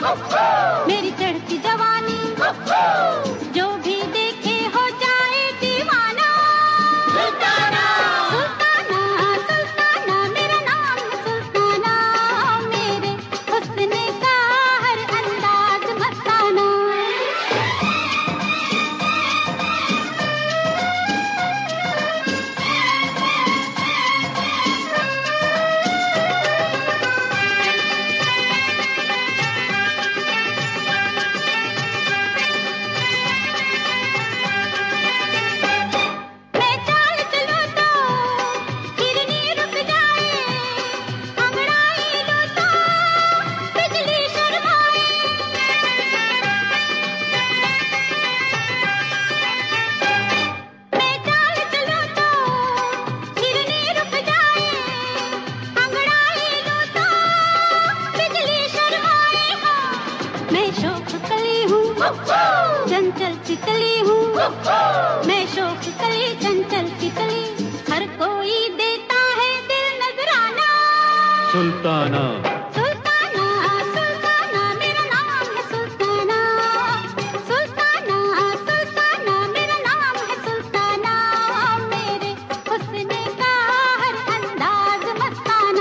मेरी चढ़ती जवानी जो भी देखे हो जाए दीवाना। सुल्ताना सुल्ताना सुल्ताना मेरा नाम है सुल्ताना, मेरे हुस्न का हर अंदाज मस्ताना। चंचल तितली हूँ मैं, शौक कली चंचल तितली, हर कोई देता है दिल नजराना। सुल्ताना सुल्ताना सुल्ताना मेरा नाम है सुल्ताना, सुल्ताना सुल्ताना मेरा नाम है सुल्ताना, मेरे हुस्न का हर अंदाज मस्ताना।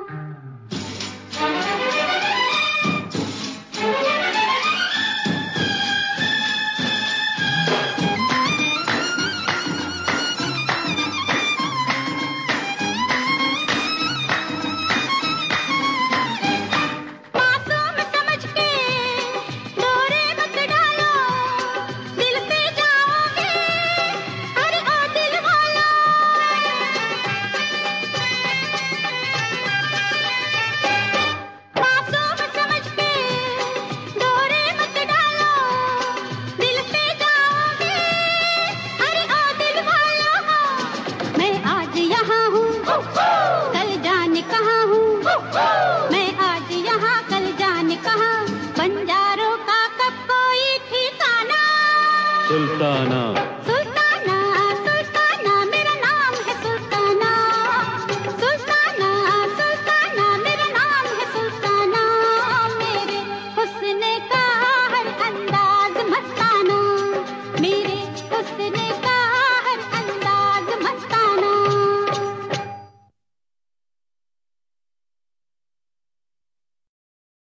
कल जाने कहाँ हूँ मैं, आज यहाँ कल जाने कहाँ, बंजारों का कब कोई ठिकाना। सुल्ताना